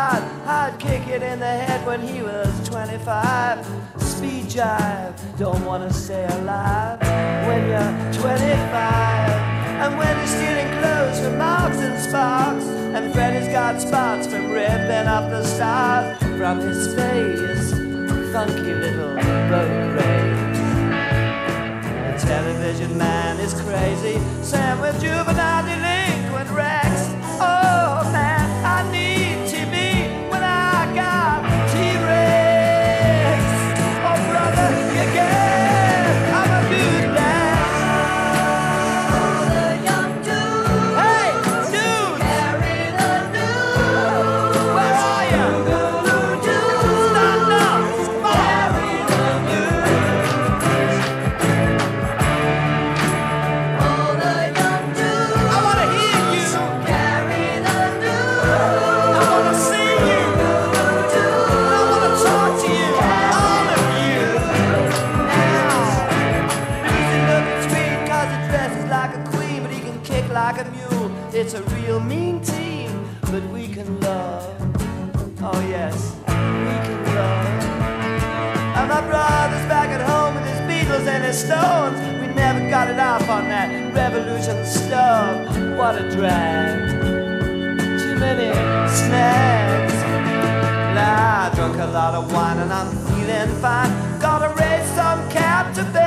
I'd kick it in the head when he was 25. Speed jive, don't wanna stay alive when you're 25. And when you're stealing clothes from Marks and Sparks, and Freddy's got spots from ripping up the stars from his face, funky little boat race. The television man is crazy, Sam with juvenile delinquent Rex. Oh man, I need TV when I got T-Rex. Oh brother, you get, I'm a good lad. Oh, the young dude. Hey, dude, Carry the news. where are you? Stand up, come on. Carry the news. Oh, the young dude. I wanna hear you, Carry the news. I wanna see you, I wanna talk to you, all of you. Now, Lucy looking sweet 'cause he dresses like a queen, but he can kick like a mule. It's a real mean team, but we can love. Oh yes, we can love. And my brother's back at home with his Beatles and his Stones. We never got it off on that revolution stuff. What a drag. Too many snags. Nah, I drunk a lot of wine and I'm feeling fine. Gotta raise some cap to bed.